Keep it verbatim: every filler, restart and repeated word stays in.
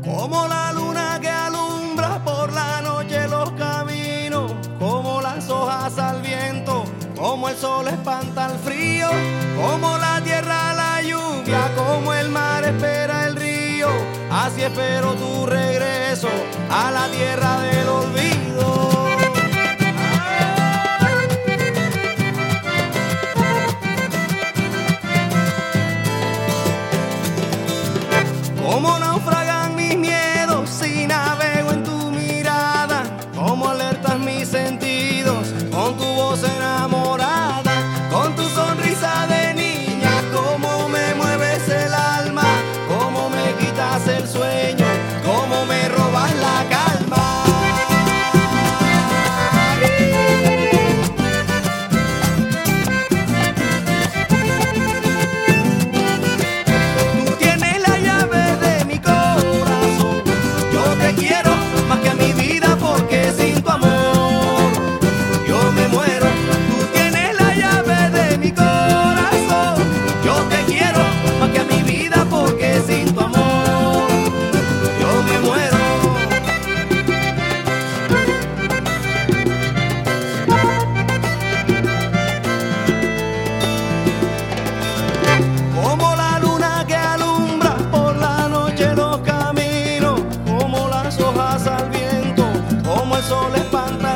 Como la luna que alumbra por la noche los caminos, como las hojas al viento, como el sol espanta el frío, como la tierra la lluvia, como el mar espera el río, así espero tu regreso a la tierra del olvido. Como naufragan mis miedos si navego en tu mirada, como alertas mis sentidos con tu voz enamorada, con tu sonrisa de niña, como me mueves el alma, como me quitas el sueño, como me robas la calma. Como la luna que alumbra por la noche los caminos, como las hojas al viento, como el sol espanta